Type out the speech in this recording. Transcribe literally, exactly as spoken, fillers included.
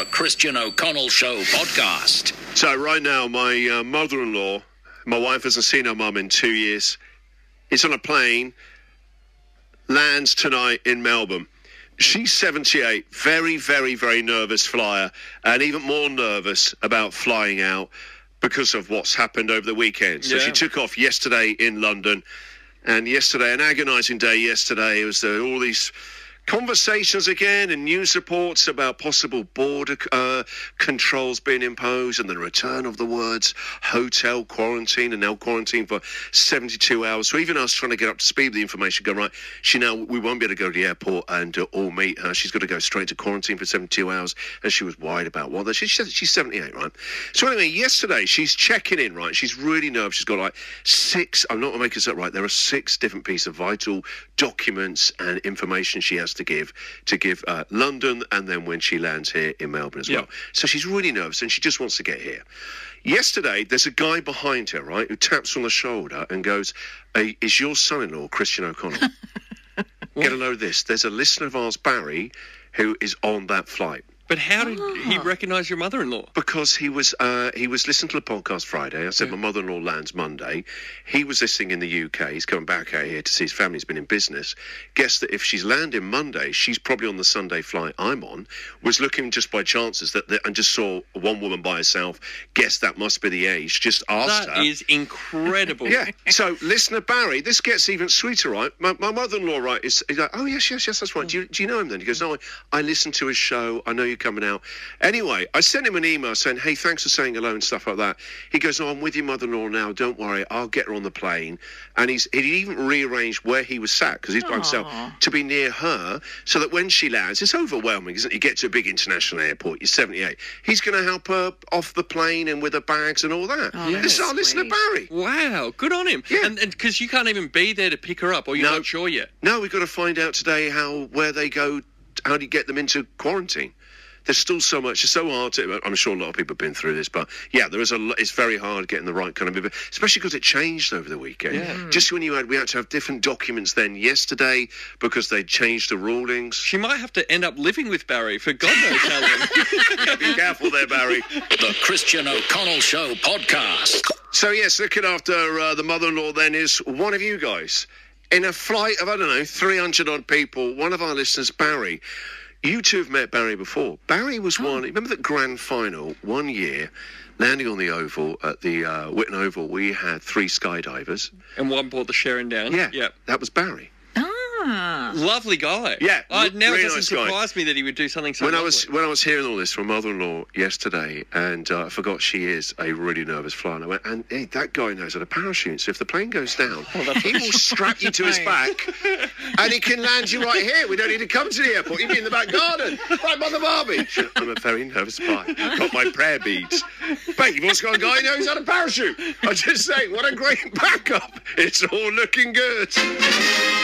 The Christian O'Connell Show podcast. So right now, my uh, mother-in-law, my wife hasn't seen her mum in two years, is on a plane, lands tonight in Melbourne. She's seventy-eight, very, very, very nervous flyer, and even more nervous about flying out because of what's happened over the weekend. So yeah. She took off yesterday in London, and yesterday, an agonising day yesterday. It was uh, all these conversations again and news reports about possible border uh, controls being imposed and the return of the words hotel quarantine and now quarantine for seventy-two hours. So even us trying to get up to speed with the information, go, right, she now, we won't be able to go to the airport and uh, all meet her. She's got to go straight to quarantine for seventy-two hours. And she was worried about what. She, she, she's seventy-eight, right? So anyway, yesterday, she's checking in, right? She's really nervous. She's got like six, I'm not making this up right, there are six different pieces of vital documents and information she has to give to give uh, London, and then when she lands here in Melbourne as well. Yep. So she's really nervous and she just wants to get here. Yesterday, there's a guy behind her, right, who taps on the shoulder and goes, hey, is your son-in-law Christian O'Connell? Get a load of this. There's a listener of ours, Barry, who is on that flight. But how did oh. he recognise your mother-in-law? Because he was uh, he was listening to the podcast Friday. I said yeah. my mother-in-law lands Monday. He was listening in the U K. He's coming back out here to see his family. He's been in business. Guess that if she's landing Monday, she's probably on the Sunday flight I'm on. Was looking just by chances that, that and just saw one woman by herself. Guess that must be the age. Just asked that her. That is incredible. Yeah. So listener Barry, this gets even sweeter, right? My, my mother-in-law, right, is he's like, oh yes, yes, yes, that's right. Do you, do you know him then? He goes, no, I, I listened to his show. I know you're coming out. Anyway, I sent him an email saying, hey, thanks for saying hello and stuff like that. He goes, oh, I'm with your mother-in-law now. Don't worry. I'll get her on the plane. And he's he even rearranged where he was sat, because he's by himself, to be near her, so that when she lands, it's overwhelming, isn't it? You get to a big international airport, you're seventy-eight. He's going to help her off the plane and with her bags and all that. Oh, this is our listener, Barry. Wow, good on him. Yeah. And because you can't even be there to pick her up, or you're no, not sure yet. No, we've got to find out today how where they go, how do you get them into quarantine? There's still so much. It's so hard to. I'm sure a lot of people have been through this, but yeah, there is a. It's very hard getting the right kind of, especially because it changed over the weekend. Yeah. Just when you had, we had to have different documents then yesterday because they changed the rulings. She might have to end up living with Barry for God knows how long. Be careful there, Barry. The Christian O'Connell Show podcast. So yes, looking after uh, the mother-in-law then is one of you guys in a flight of I don't know three hundred odd people. One of our listeners, Barry. You two have met Barry before. Barry was oh. one, remember the grand final one year, landing on the Oval at the uh, Whitton Oval, we had three skydivers. And one brought the Sharon down. Yeah, yep. That was Barry. Ah. Lovely guy. Yeah, I, now really it doesn't nice surprise guy. me that he would do something so when lovely. I was When I was hearing all this from mother-in-law yesterday, and uh, I forgot she is a really nervous flyer, and I went, and hey, that guy knows how to parachute, so if the plane goes down, oh, he will strap you to his back, and he can land you right here. We don't need to come to the airport. You'd be in the back garden. Right, Mother Barbie. I'm a very nervous flyer. Got my prayer beads. But you've also got a guy who knows how to parachute. I'm just saying, what a great backup. It's all looking good.